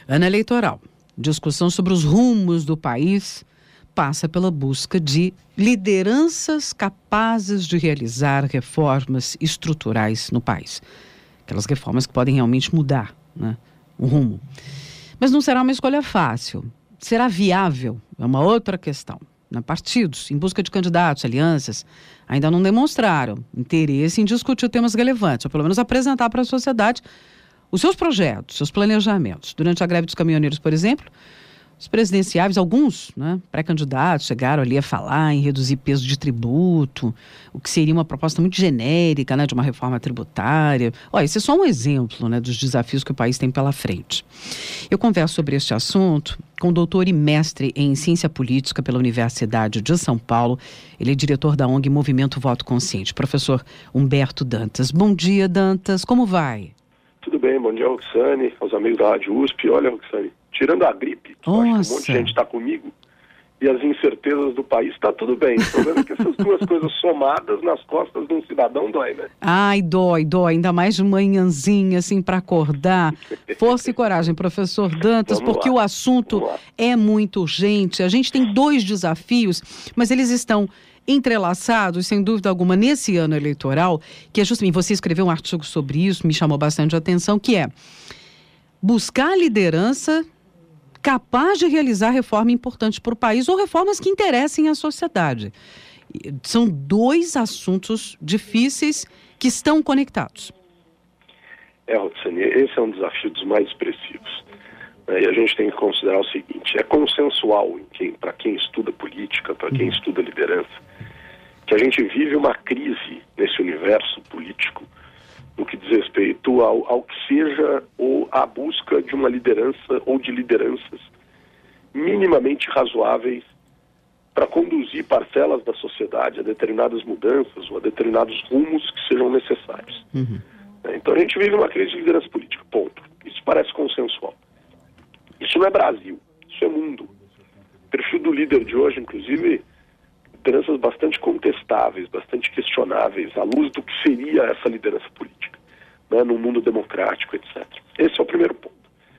Ano eleitoral, discussão sobre os rumos do país passa pela busca de lideranças capazes de realizar reformas estruturais no país. Aquelas reformas que podem realmente mudar, né, o rumo. Mas não será uma escolha fácil. Será viável? É uma outra questão. Partidos, em busca de candidatos, alianças, ainda não demonstraram interesse em discutir temas relevantes, ou pelo menos apresentar para a sociedade os seus projetos, seus planejamentos. Durante a greve dos caminhoneiros, por exemplo, os presidenciáveis, alguns, né, pré-candidatos, chegaram ali a falar em reduzir peso de tributo, o que seria uma proposta muito genérica, né, de uma reforma tributária. Esse é só um exemplo, né, dos desafios que o país tem pela frente. Eu converso sobre este assunto com o doutor e mestre em Ciência Política pela Universidade de São Paulo. Ele é diretor da ONG Movimento Voto Consciente, professor Humberto Dantas. Bom dia, Dantas. Como vai? Tudo bem, bom dia, Roxane, aos amigos da Rádio USP. Olha, Roxane, tirando a gripe, que eu acho que um monte de gente está comigo, e as incertezas do país, está tudo bem. O problema é que essas duas coisas somadas nas costas de um cidadão dói, né? Ai, dói, ainda mais de manhãzinha, assim, para acordar. Força e coragem, professor Dantas, porque o assunto é muito urgente. A gente tem 2 desafios, mas eles estão entrelaçados, sem dúvida alguma, nesse ano eleitoral, que é justamente, você escreveu um artigo sobre isso, me chamou bastante a atenção, que é buscar a liderança capaz de realizar reforma importante para o país ou reformas que interessem à sociedade. São 2 assuntos difíceis que estão conectados. Roxane, esse é um desafio dos mais expressivos. E a gente tem que considerar o seguinte, é consensual para quem estuda política, para quem estuda liderança, que a gente vive uma crise nesse universo político no que diz respeito ao que seja ou a busca de uma liderança ou de lideranças minimamente razoáveis para conduzir parcelas da sociedade a determinadas mudanças ou a determinados rumos que sejam necessários. Então a gente vive uma crise de liderança política, ponto. Isso parece consensual. Isso não é Brasil, isso é mundo. O perfil do líder de hoje, inclusive, lideranças bastante contestáveis, bastante questionáveis, à luz do que seria essa liderança política, né, num mundo democrático, etc. Esse é o primeiro ponto.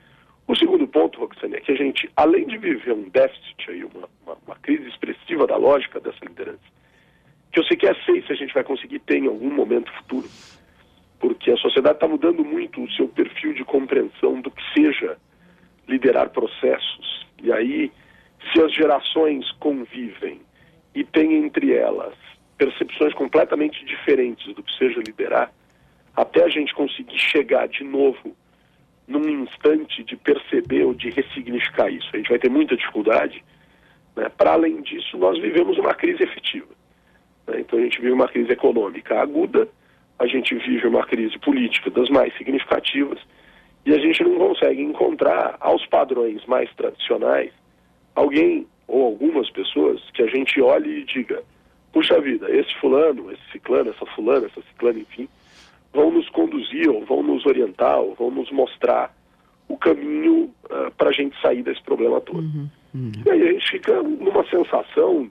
O segundo ponto, Roxane, é que a gente, além de viver um déficit, aí, uma crise expressiva da lógica dessa liderança, que eu sequer sei se a gente vai conseguir ter em algum momento futuro, porque a sociedade está mudando muito o seu perfil de compreensão do que seja liderar processos. E aí, se as gerações convivem e tem entre elas percepções completamente diferentes do que seja liderar, até a gente conseguir chegar de novo num instante de perceber ou de ressignificar isso, a gente vai ter muita dificuldade, né? Para além disso, nós vivemos uma crise efetiva, né? Então a gente vive uma crise econômica aguda, a gente vive uma crise política das mais significativas e a gente não consegue encontrar aos padrões mais tradicionais alguém ou algumas pessoas que a gente olhe e diga, puxa vida, esse fulano, esse ciclano, essa fulana, essa ciclana, enfim, vão nos conduzir, ou vão nos orientar, ou vão nos mostrar o caminho para a gente sair desse problema todo. E aí a gente fica numa sensação,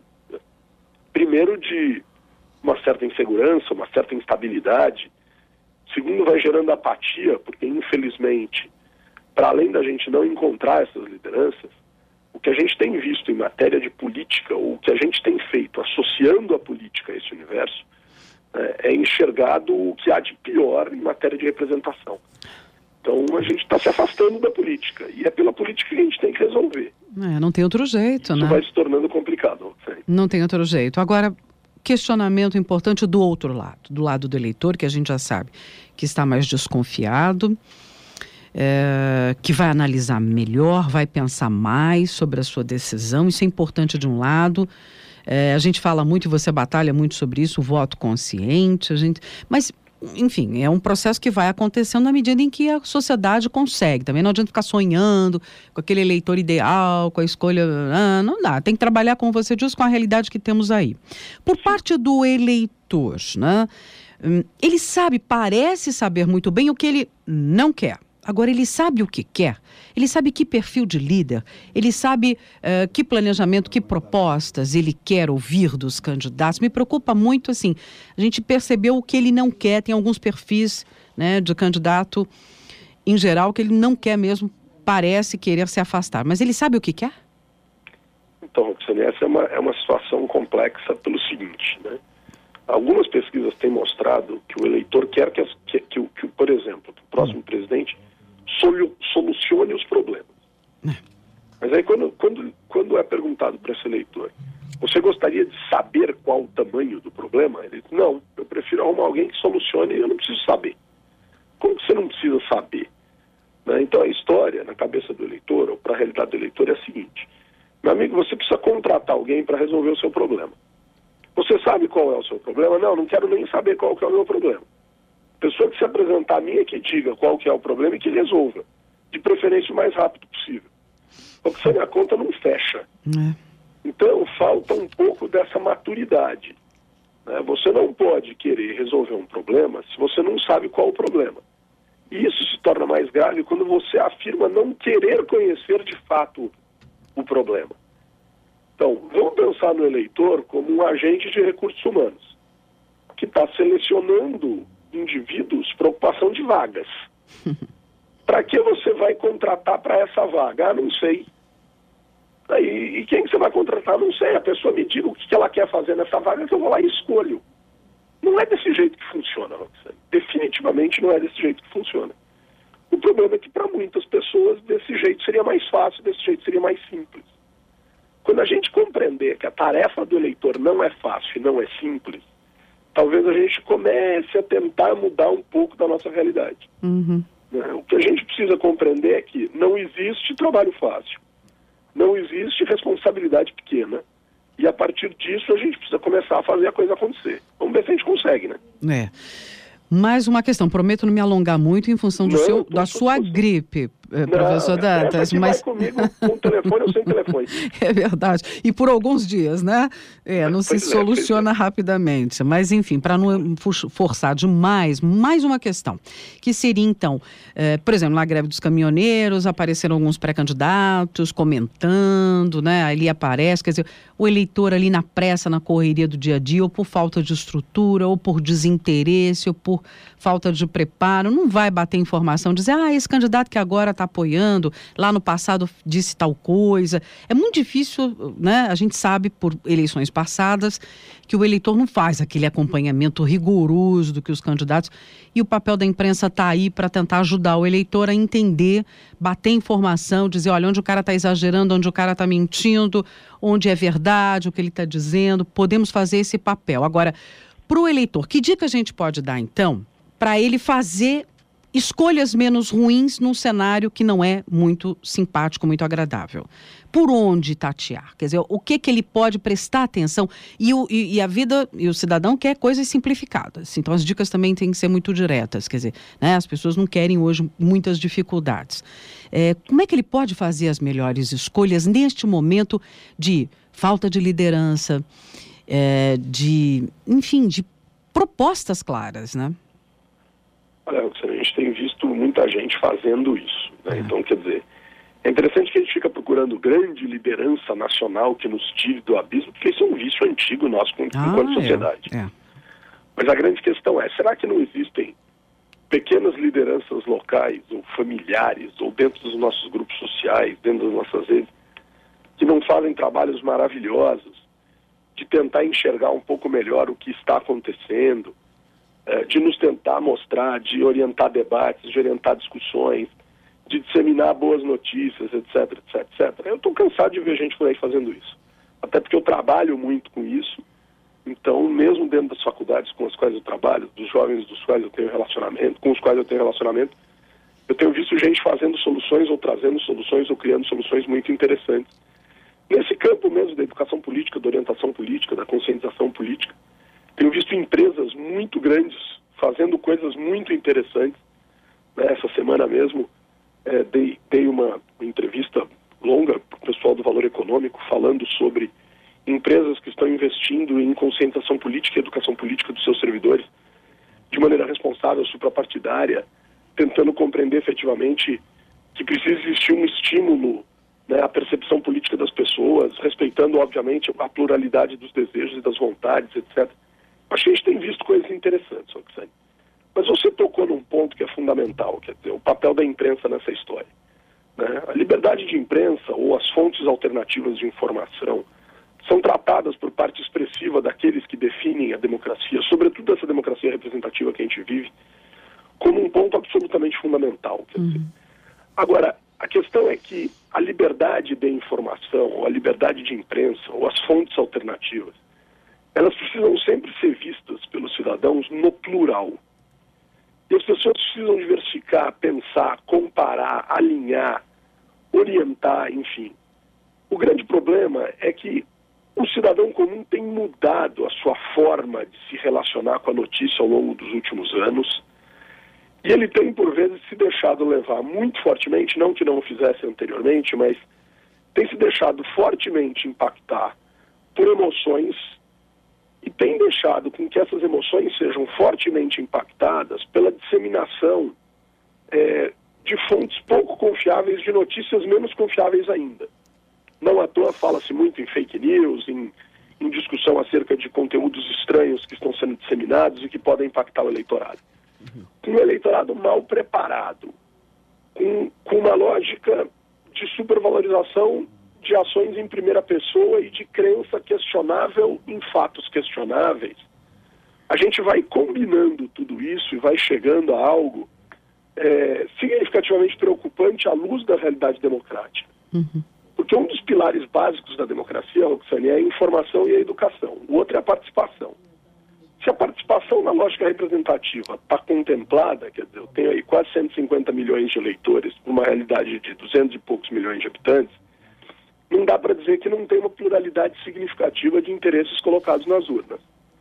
primeiro, de uma certa insegurança, uma certa instabilidade. Segundo, vai gerando apatia, porque infelizmente, para além da gente não encontrar essas lideranças, o que a gente tem visto em matéria de política, ou o que a gente tem feito associando a política a esse universo, é enxergado o que há de pior em matéria de representação. Então a gente está se afastando da política, e é pela política que a gente tem que resolver. Não tem outro jeito, Isso vai se tornando complicado. Não tem outro jeito. Agora, questionamento importante do outro lado, do lado do eleitor, que a gente já sabe que está mais desconfiado, que vai analisar melhor, vai pensar mais sobre a sua decisão. Isso é importante de um lado. A gente fala muito, e você batalha muito sobre isso, o voto consciente, mas, enfim, é um processo que vai acontecendo na medida em que a sociedade consegue. Também não adianta ficar sonhando com aquele eleitor ideal, com a escolha, não dá, tem que trabalhar, como você diz, com a realidade que temos aí. Por parte do eleitor, né, ele parece saber muito bem o que ele não quer. Agora, ele sabe o que quer, ele sabe que perfil de líder, ele sabe que planejamento, que propostas ele quer ouvir dos candidatos. Me preocupa muito, assim, a gente percebeu o que ele não quer, tem alguns perfis, né, de candidato, em geral, que ele não quer mesmo parece querer se afastar. Mas ele sabe o que quer? Então, Roxane, essa é uma situação complexa pelo seguinte, né? Algumas pesquisas têm mostrado que o eleitor quer que por exemplo, o próximo presidente solucione os problemas. Mas aí quando é perguntado para esse eleitor, você gostaria de saber qual o tamanho do problema? Ele diz, não, eu prefiro arrumar alguém que solucione e eu não preciso saber. Como que você não precisa saber? Né? Então a história na cabeça do eleitor, ou para a realidade do eleitor, é a seguinte: meu amigo, você precisa contratar alguém para resolver o seu problema. Você sabe qual é o seu problema? Não quero nem saber qual que é o meu problema. A pessoa que se apresentar a mim é que diga qual que é o problema e que resolva. De preferência o mais rápido possível. Porque a conta não fecha. Então falta um pouco dessa maturidade. Né? Você não pode querer resolver um problema se você não sabe qual o problema. E isso se torna mais grave quando você afirma não querer conhecer de fato o problema. Então, vamos pensar no eleitor como um agente de recursos humanos, que está selecionando indivíduos para ocupação de vagas. Para que você vai contratar para essa vaga? Não sei. E quem que você vai contratar? Não sei. A pessoa me diga o que ela quer fazer nessa vaga, que eu vou lá e escolho. Não é desse jeito que funciona, Roxane. Definitivamente não é desse jeito que funciona. O problema é que para muitas pessoas desse jeito seria mais fácil, desse jeito seria mais simples. Quando a gente compreender que a tarefa do eleitor não é fácil e não é simples, talvez a gente comece a tentar mudar um pouco da nossa realidade. O que a gente precisa compreender é que não existe trabalho fácil, não existe responsabilidade pequena, e a partir disso a gente precisa começar a fazer a coisa acontecer. Vamos ver se a gente consegue, né? Mais uma questão, prometo não me alongar muito em função da sua gripe, professor Dantas. Mas vai comigo com o telefone ou sem telefone. É verdade. E por alguns dias, né? Não se soluciona rapidamente. Mas, enfim, para não forçar demais, mais uma questão. Que seria, então, por exemplo, na greve dos caminhoneiros, apareceram alguns pré-candidatos comentando, né? Ali aparece, quer dizer, o eleitor ali na pressa, na correria do dia a dia, ou por falta de estrutura, ou por desinteresse, ou por falta de preparo, não vai bater informação, dizer, esse candidato que agora está apoiando, lá no passado disse tal coisa. É muito difícil, né? A gente sabe por eleições passadas que o eleitor não faz aquele acompanhamento rigoroso do que os candidatos, e o papel da imprensa está aí para tentar ajudar o eleitor a entender, bater informação, dizer, olha, onde o cara está exagerando, onde o cara está mentindo, onde é verdade, o que ele está dizendo. Podemos fazer esse papel. Agora, para o eleitor, que dica a gente pode dar, então, para ele fazer escolhas menos ruins num cenário que não é muito simpático, muito agradável? Por onde tatear? Quer dizer, o que ele pode prestar atenção? E a vida, e o cidadão quer coisas simplificadas. Então, as dicas também têm que ser muito diretas. Quer dizer, né, as pessoas não querem hoje muitas dificuldades. Como é que ele pode fazer as melhores escolhas neste momento de falta de liderança, de propostas claras, né? Olha, a gente tem visto muita gente fazendo isso, né? Então, quer dizer, é interessante que a gente fica procurando grande liderança nacional que nos tire do abismo, porque isso é um vício antigo nosso enquanto sociedade. Mas a grande questão é, será que não existem pequenas lideranças locais, ou familiares, ou dentro dos nossos grupos sociais, dentro das nossas redes, que não fazem trabalhos maravilhosos de tentar enxergar um pouco melhor o que está acontecendo, de nos tentar mostrar, de orientar debates, de orientar discussões, de disseminar boas notícias, etc, etc, etc. Eu estou cansado de ver gente por aí fazendo isso. Até porque eu trabalho muito com isso. Então, mesmo dentro das faculdades com as quais eu trabalho, dos jovens dos quais eu tenho relacionamento, com os quais eu tenho relacionamento, eu tenho visto gente fazendo soluções ou trazendo soluções ou criando soluções muito interessantes. Nesse campo mesmo da educação política, da orientação política, da conscientização política, tenho visto empresas muito grandes fazendo coisas muito interessantes. Essa semana mesmo dei uma entrevista longa para o pessoal do Valor Econômico falando sobre empresas que estão investindo em conscientização política e educação política dos seus servidores de maneira responsável, suprapartidária, tentando compreender efetivamente que precisa existir um estímulo, né, à percepção política das pessoas, respeitando, obviamente, a pluralidade dos desejos e das vontades, etc. Acho que a gente tem visto coisas interessantes, Roxane. Mas você tocou num ponto que é fundamental, quer dizer, o papel da imprensa nessa história. né? A liberdade de imprensa ou as fontes alternativas de informação são tratadas por parte expressiva daqueles que definem a democracia, sobretudo essa democracia representativa que a gente vive, como um ponto absolutamente fundamental. Quer dizer. Agora, a questão é que a liberdade de informação, ou a liberdade de imprensa, ou as fontes alternativas, elas precisam sempre ser vistas pelos cidadãos no plural. E as pessoas precisam diversificar, pensar, comparar, alinhar, orientar, enfim. O grande problema é que o cidadão comum tem mudado a sua forma de se relacionar com a notícia ao longo dos últimos anos, e ele tem, por vezes, se deixado levar muito fortemente, não que não o fizesse anteriormente, mas tem se deixado fortemente impactar por emoções e tem deixado com que essas emoções sejam fortemente impactadas pela disseminação de fontes pouco confiáveis, de notícias menos confiáveis ainda. Não à toa fala-se muito em fake news, em discussão acerca de conteúdos estranhos que estão sendo disseminados e que podem impactar o eleitorado. Com um eleitorado mal preparado, com uma lógica de supervalorização de ações em primeira pessoa e de crença questionável em fatos questionáveis, a gente vai combinando tudo isso e vai chegando a algo significativamente preocupante à luz da realidade democrática. Porque um dos pilares básicos da democracia, Roxane, é a informação e a educação. O outro é a participação. Se a participação na lógica representativa está contemplada, quer dizer, eu tenho aí quase 150 milhões de eleitores, numa realidade de 200 e poucos milhões de habitantes, não dá para dizer que não tem uma pluralidade significativa de interesses colocados nas urnas.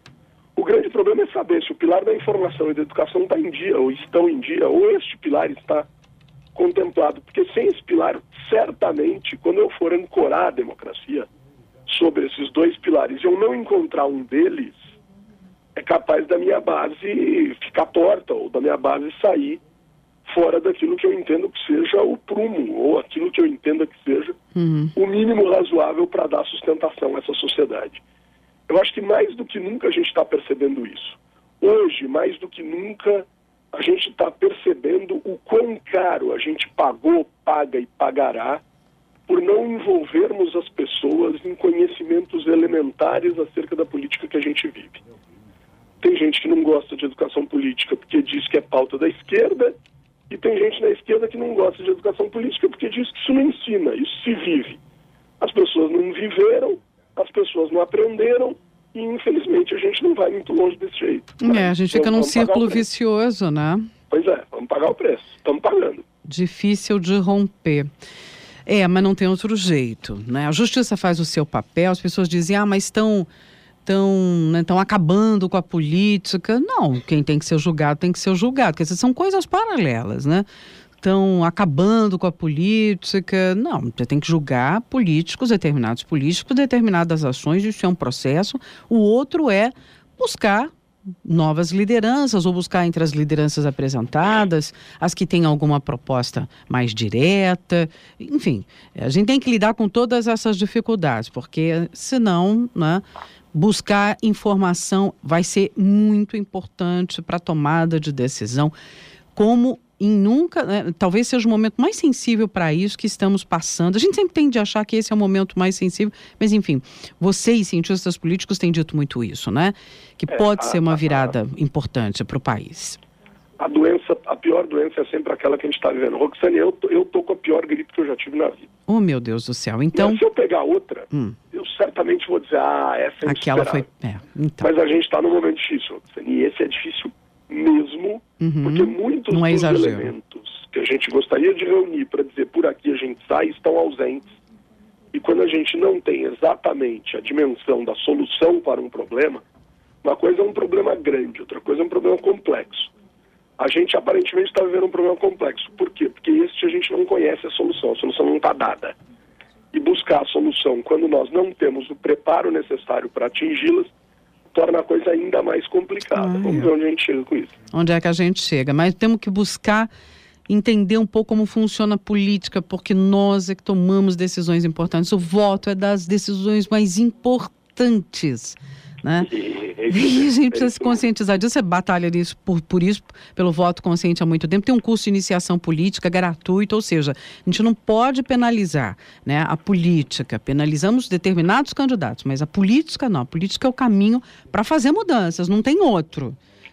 O grande problema é saber se o pilar da informação e da educação está em dia, ou estão em dia, ou este pilar está contemplado. Porque sem esse pilar, certamente, quando eu for ancorar a democracia sobre esses dois pilares e eu não encontrar um deles, é capaz da minha base ficar torta, ou da minha base sair fora daquilo que eu entendo que seja o prumo, ou aquilo que eu entenda que seja o mínimo razoável para dar sustentação a essa sociedade. Eu acho que mais do que nunca a gente está percebendo isso. Hoje, mais do que nunca, a gente está percebendo o quão caro a gente pagou, paga e pagará por não envolvermos as pessoas em conhecimentos elementares acerca da política que a gente vive. Tem gente que não gosta de educação política porque diz que é pauta da esquerda, e tem gente na esquerda que não gosta de educação política porque diz que isso não ensina, isso se vive. As pessoas não viveram, as pessoas não aprenderam, e infelizmente a gente não vai muito longe desse jeito. A gente fica num círculo vicioso, né? Pois é, vamos pagar o preço, estamos pagando. Difícil de romper. Mas não tem outro jeito, né? A justiça faz o seu papel, as pessoas dizem, mas estão acabando com a política. Não, quem tem que ser julgado tem que ser julgado, porque são coisas paralelas, né? Estão acabando com a política. Não, você tem que julgar determinados políticos, determinadas ações, isso é um processo. O outro é buscar novas lideranças, ou buscar entre as lideranças apresentadas, as que têm alguma proposta mais direta. Enfim, a gente tem que lidar com todas essas dificuldades, porque senão, né, buscar informação vai ser muito importante para a tomada de decisão, como em nunca, né, talvez seja o momento mais sensível para isso que estamos passando. A gente sempre tende a achar que esse é o momento mais sensível, mas enfim, vocês, cientistas políticos, têm dito muito isso, né? Que pode ser uma virada importante para o país. A pior doença é sempre aquela que a gente está vivendo. Roxane, eu tô com a pior gripe que eu já tive na vida. Oh, meu Deus do céu. Então, se eu pegar outra, eu certamente vou dizer, essa é aquela foi. Então. Mas a gente está num momento difícil, Roxane, e esse é difícil mesmo, porque muitos dos elementos que a gente gostaria de reunir para dizer por aqui a gente sai estão ausentes. E quando a gente não tem exatamente a dimensão da solução para um problema, uma coisa é um problema grande, outra coisa é um problema complexo. A gente aparentemente está vivendo um problema complexo. Por quê? Porque a gente não conhece a solução não está dada. E buscar a solução quando nós não temos o preparo necessário para atingi-las, torna a coisa ainda mais complicada. Vamos ver onde a gente chega com isso. Onde é que a gente chega? Mas temos que buscar entender um pouco como funciona a política, porque nós é que tomamos decisões importantes. O voto é das decisões mais importantes né? E a gente precisa se conscientizar disso. Você batalha nisso por isso, pelo voto consciente há muito tempo. Tem um curso de iniciação política gratuito, ou seja, a gente não pode penalizar, né, a política. Penalizamos determinados candidatos, mas a política não. A política é o caminho para fazer mudanças, não tem outro.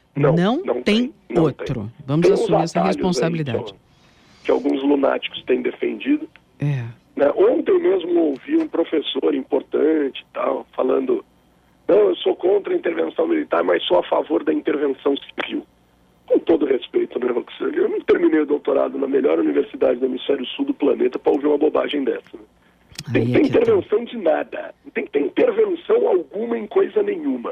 Não tem outro. Vamos assumir essa responsabilidade. Que alguns lunáticos têm defendido. Né? Ontem mesmo ouvi um professor importante e tal, falando: não, eu sou contra a intervenção militar, mas sou a favor da intervenção civil. Com todo respeito, né, Roxane? Eu não terminei o doutorado na melhor universidade do hemisfério sul do planeta para ouvir uma bobagem dessa. Né? Tem que ter intervenção de nada. Não tem que ter intervenção alguma em coisa nenhuma.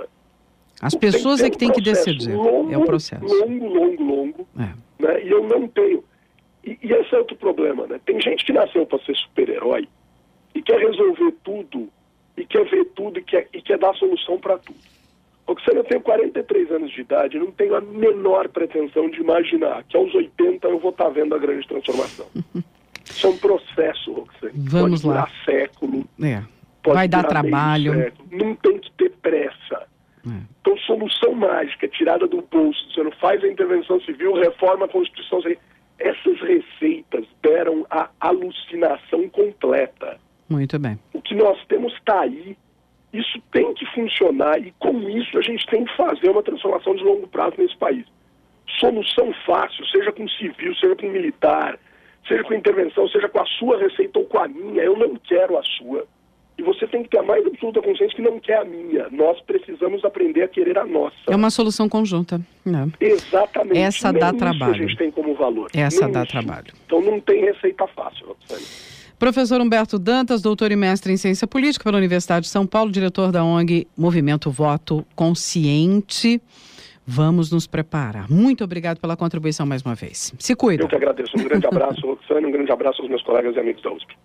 As pessoas é que têm que decidir. É o processo. Longo. Né? E eu não tenho. E esse é outro problema, né? Tem gente que nasceu para ser super-herói e quer resolver tudo, e quer ver tudo, e quer dar solução para tudo. Roxane, eu tenho 43 anos de idade, não tenho a menor pretensão de imaginar que aos 80 eu vou estar vendo a grande transformação. Isso é um processo, Roxane. Vamos pode lá. durar século. Vai dar trabalho. Não tem que ter pressa. Então, solução mágica, tirada do bolso, você não faz a intervenção civil, reforma a Constituição Civil. Essas receitas deram a alucinação completa. Muito bem. O que nós temos está aí, isso tem que funcionar, e com isso a gente tem que fazer uma transformação de longo prazo nesse país. Solução fácil, seja com civil, seja com militar, seja com intervenção, seja com a sua receita ou com a minha, eu não quero a sua. E você tem que ter a mais absoluta consciência que não quer a minha. Nós precisamos aprender a querer a nossa. É uma solução conjunta. Exatamente. Essa dá trabalho. Isso a gente tem como valor. Essa dá trabalho. Então não tem receita fácil, Roxane. Professor Humberto Dantas, doutor e mestre em Ciência Política pela Universidade de São Paulo, diretor da ONG Movimento Voto Consciente. Vamos nos preparar. Muito obrigado pela contribuição mais uma vez. Se cuida. Eu que agradeço. Um grande abraço, Roxane. Um grande abraço aos meus colegas e amigos da USP.